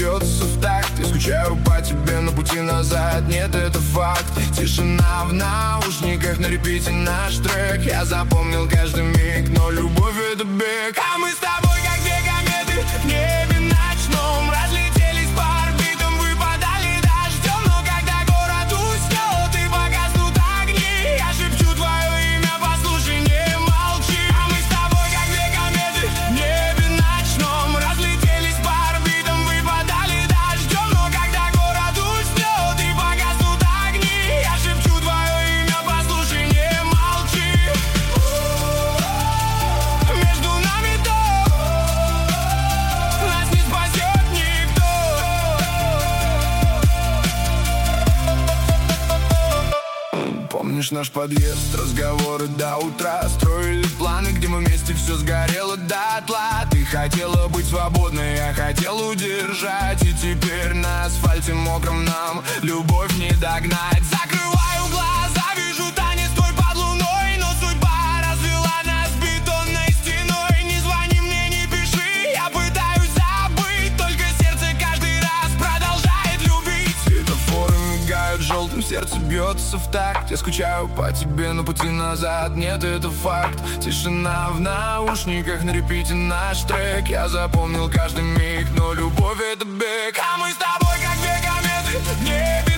бьется в такт. Я скучаю по тебе, но пути назад нет, это факт. Тишина в наушниках, на репите наш трек. Я запомнил каждый миг, но любовь — это бег. А мы с тобой как две кометы в небе ночном, разлетелись по орбитам, выпадали дождем. Но когда город уснет и погаснут огни, я шепчу твое имя, послушай, не молчи. А мы с тобой как две кометы в небе ночном, разлетелись по орбитам, выпадали дождем. Но когда город уснет и погаснут огни, я шепчу твое имя, послушай, не молчи. Между нами то нас не спасет никто. Помнишь наш подъезд, разговоры до утра, строили планы, где мы вместе, все сгорело дотла. Ты хотела быть свободной, я хотел удержать. И теперь на асфальте мокром нам любовь не догнать. Закрываю глаза, вижу танец твой под луной, но судьба развела нас бетонной стеной. Не звони мне, не пиши, я пытаюсь забыть, только сердце каждый раз продолжает любить. Светофоры мигают желтым, сердце бьется в такт. Я скучаю по тебе, но пути назад нет, это факт. Тишина в наушниках, на репите наш трек. Я запомнил каждый миг, но любовь — это бег. А мы с тобой как две кометы в небе